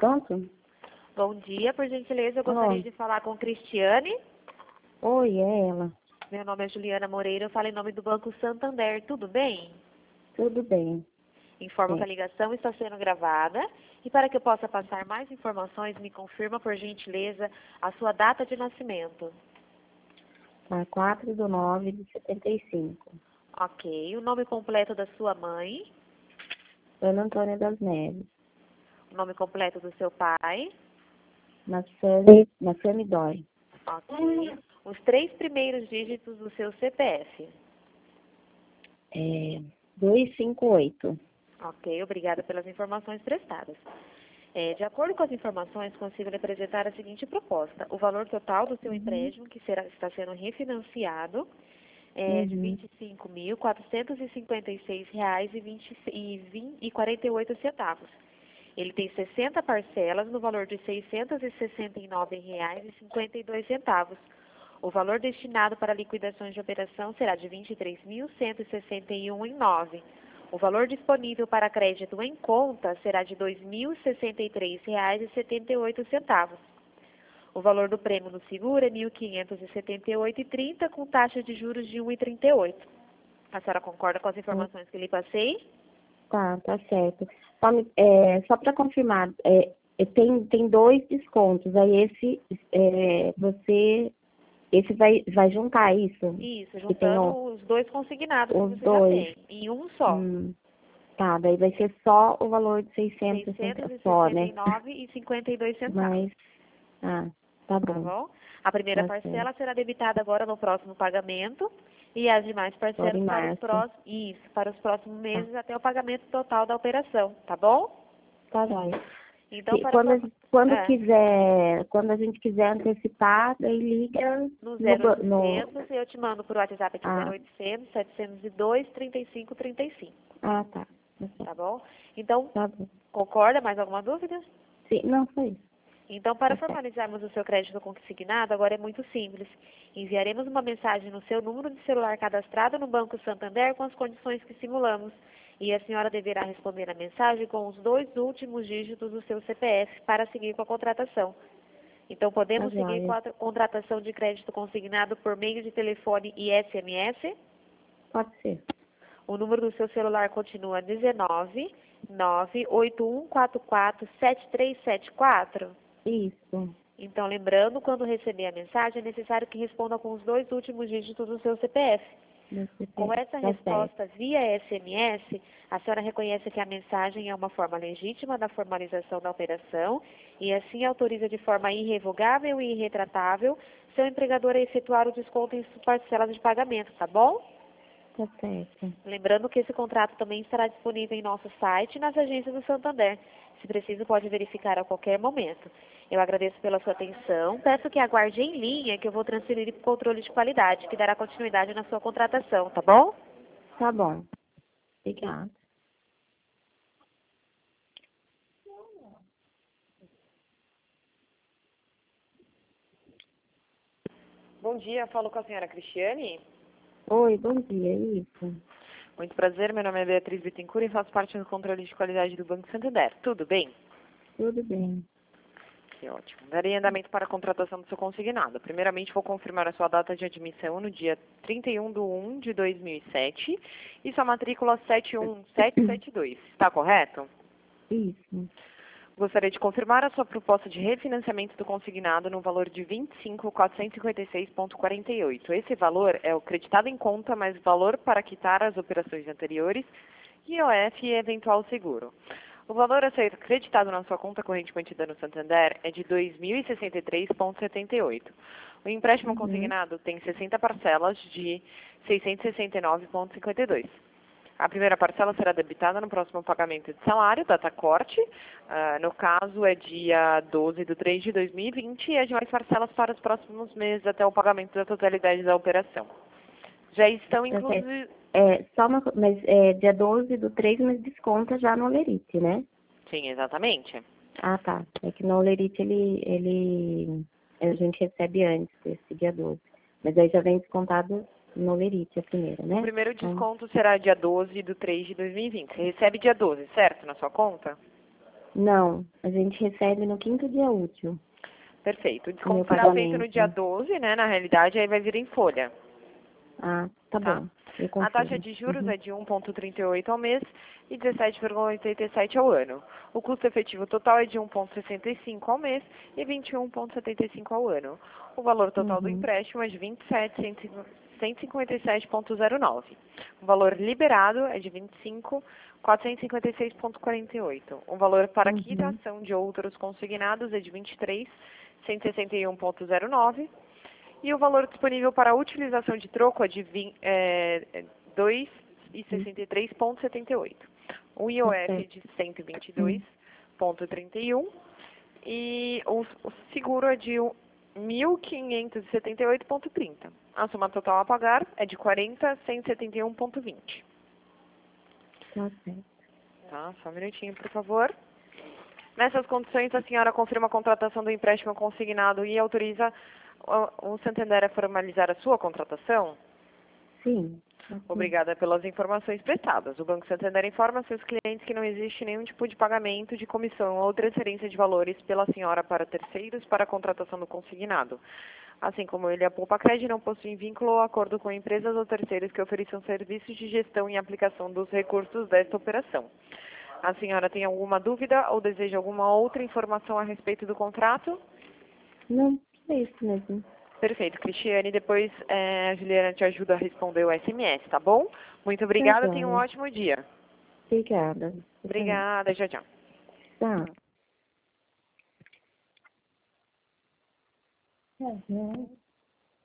pronto? Bom dia, por gentileza, eu gostaria de falar com Cristiane. Oi, é ela. Meu nome é Juliana Moreira, eu falo em nome do Banco Santander, tudo bem? Tudo bem. Informo que a ligação está sendo gravada e para que eu possa passar mais informações, me confirma, por gentileza, a sua data de nascimento. Tá, 4/9/75. Ok, o nome completo da sua mãe, Ana Antônia das Neves. o nome completo do seu pai, Marcelo Dói. ok, os 3 primeiros dígitos do seu CPF. 258. Ok, obrigada pelas informações prestadas. De acordo com as informações, consigo lhe apresentar a seguinte proposta. O valor total do seu empréstimo, que está sendo refinanciado, é de R$ 25.456,48. Ele tem 60 parcelas no valor de R$ 669,52. O valor destinado para liquidações de operação será de R$ 23.161,09. O valor disponível para crédito em conta será de R$ 2.063,78. O valor do prêmio no seguro é R$ 1.578,30, com taxa de juros de 1,38. A senhora concorda com as informações que lhe passei? Tá certo. Só para confirmar, tem 2 descontos. Aí esse vai juntar isso? Isso, juntando os 2 consignados que você já tem, em um só. Tá, daí vai ser só o valor de 600 só, né? R$ 669,52. Mas, tá Tá bom. bom? A primeira parcela será debitada agora no próximo pagamento e as demais parcelas para os próximos meses até o pagamento total da operação, tá bom? Tá jóia. Então, Quando a gente quiser antecipar, daí liga no 0800 e eu te mando por WhatsApp aqui, 0800 702 3535. Tá. Tá bom? Então, Tá bom. concorda? Mais alguma dúvida? Sim, não, foi isso. Então, para formalizarmos o seu crédito consignado, agora é muito simples. Enviaremos uma mensagem no seu número de celular cadastrado no Banco Santander com as condições que simulamos. E a senhora deverá responder a mensagem com os 2 últimos dígitos do seu CPF para seguir com a contratação. Então, podemos seguir com a contratação de crédito consignado por meio de telefone e SMS? Pode ser. O número do seu celular continua 19 98144 7374? Isso. Então, lembrando, quando receber a mensagem, é necessário que responda com os 2 últimos dígitos do seu CPF. Com essa resposta via SMS, a senhora reconhece que a mensagem é uma forma legítima da formalização da operação e assim autoriza de forma irrevogável e irretratável seu empregador a efetuar o desconto em parcelas de pagamento, tá bom? Tá certo. Lembrando que esse contrato também estará disponível em nosso site e nas agências do Santander. Se preciso, pode verificar a qualquer momento. Eu agradeço pela sua atenção. Peço que aguarde em linha que eu vou transferir para o controle de qualidade, que dará continuidade na sua contratação, tá bom? Tá bom. Obrigada. Bom dia, falo com a senhora Cristiane. Oi, bom dia, isso. Muito prazer, meu nome é Beatriz Bittencourt e faço parte do controle de qualidade do Banco Santander. Tudo bem? Tudo bem. Que ótimo. Darei andamento para a contratação do seu consignado. Primeiramente, vou confirmar a sua data de admissão no dia 31/1/2007 e sua matrícula 71772. Está correto? Isso. Gostaria de confirmar a sua proposta de refinanciamento do consignado no valor de R$ 25.456,48. Esse valor é o creditado em conta mais valor para quitar as operações anteriores, IOF e eventual seguro. O valor a ser creditado na sua conta corrente mantida no Santander é de R$ 2.063,78. O empréstimo consignado tem 60 parcelas de R$ 669,52. A primeira parcela será debitada no próximo pagamento de salário, data corte. No caso, é dia 12/3/2020 e as demais parcelas para os próximos meses até o pagamento da totalidade da operação. Já estão inclusive... Mas dia 12/3, mas desconta já no Olerite, né? Sim, exatamente. Ah, tá. É que no Olerite a gente recebe antes desse dia 12. Mas aí já vem descontado no Olerite, a primeira, né? O primeiro desconto será dia 12/3/2020. Você recebe dia 12, certo? Na sua conta? Não, a gente recebe no 5º dia útil. Perfeito. O Meu desconto será feito no pagamento. dia 12, né? Na realidade, aí vai vir em folha. Ah, tá Tá? bom. Eu A taxa consigo. de juros é de 1,38 ao mês e 17,87 ao ano. O custo efetivo total é de 1,65 ao mês e 21,75 ao ano. O valor total do empréstimo é de 27.157,09. O valor liberado é de 25.456,48. O valor para quitação de outros consignados é de 23.161,09. E o valor disponível para a utilização de troco é de 2,63,78. O IOF é de 122,31 e o seguro é de 1.578,30. A soma total a pagar é de 40.171,20. Tá certo. Tá, só um minutinho, por favor. Nessas condições, a senhora confirma a contratação do empréstimo consignado e autoriza o Santander a formalizar a sua contratação? Sim. Obrigada pelas informações prestadas. O Banco Santander informa seus clientes que não existe nenhum tipo de pagamento de comissão ou transferência de valores pela senhora para terceiros para a contratação do consignado. Assim como ele, a Poupa Cred não possui vínculo ou acordo com empresas ou terceiros que ofereçam serviços de gestão e aplicação dos recursos desta operação. A senhora tem alguma dúvida ou deseja alguma outra informação a respeito do contrato? Não, é isso mesmo. Perfeito, Cristiane. Depois a Juliana te ajuda a responder o SMS, tá bom? Muito Tá obrigada, tenha um joia. ótimo dia. Obrigada. Você também. Obrigada, tchau, tchau. Tá. Uhum.